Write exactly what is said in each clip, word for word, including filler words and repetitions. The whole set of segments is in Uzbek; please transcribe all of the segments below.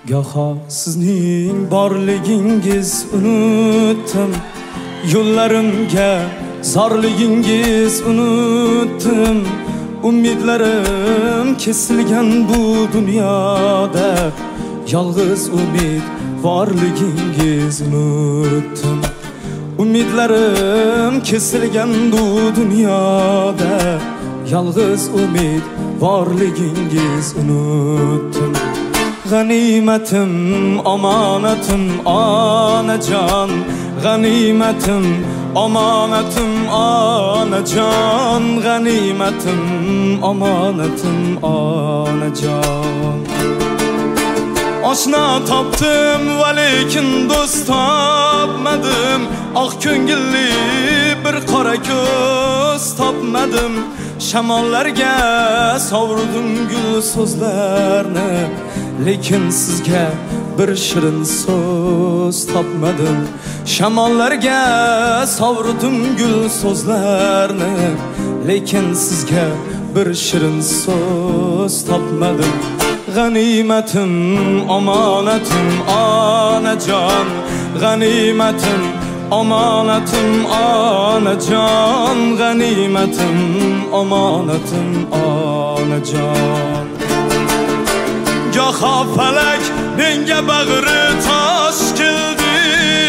Goho sizning borligingiz unutdim, yo'llarimga zorligingiz unutdim. Umidlarim kesilgan bu dunyoda, yolg'iz umid borligingiz unutdim. Umidlarim kesilgan bu dunyoda, yolg'iz umid borligingiz unutdim. G'animatim, omonatim, onajon, g'animatim, omonatim, onajon, g'animatim, omonatim, onajon. Oshna topdim, va lekin do'st topmadim. Oq ko'ngilli bir qora ko'z topmadim. Shamollarga sovurdim gul so'zlarni, lekin sizga bir shirin so'z topmadim. Shamollarga sovurdim gul so'zlarni, lekin sizga bir shirin so'z topmadim. G'animatim, omonatim, onajon, g'animatim, omonatim, onajon, g'animatim, omonatim, onajon. Goho falak menga bag'ri tosh keldi,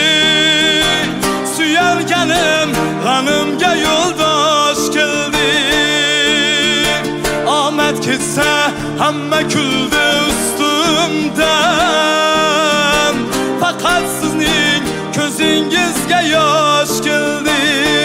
suyalganim g'animga yo'ldosh keldi. Omad ketsa hamma kuldi ustimdan, faqat sizning ko'zingizga yosh keldi.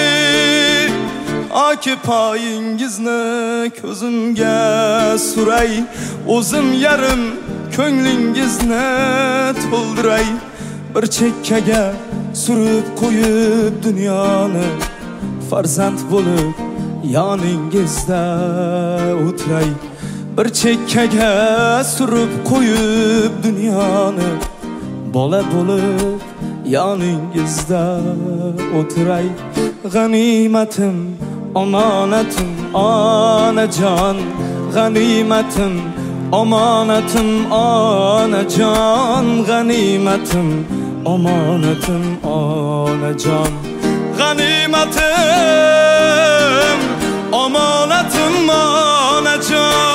Oki poyingizni ko'zimga suray, o'zim yarim ko'nglingizni to'ldiray. Bir chekkaga surib qo'yib dunyoni, farzand bo'lib yoningizda o'tiray. Bir chekkaga surib qo'yib dunyoni, bola bo'lib yoningizda o'tiray. G'animatim, omonatim, onajon, g'animatim, omonatim, onajon, g'animatim, omonatim, onajon. G'animatim, omonatim, onajon.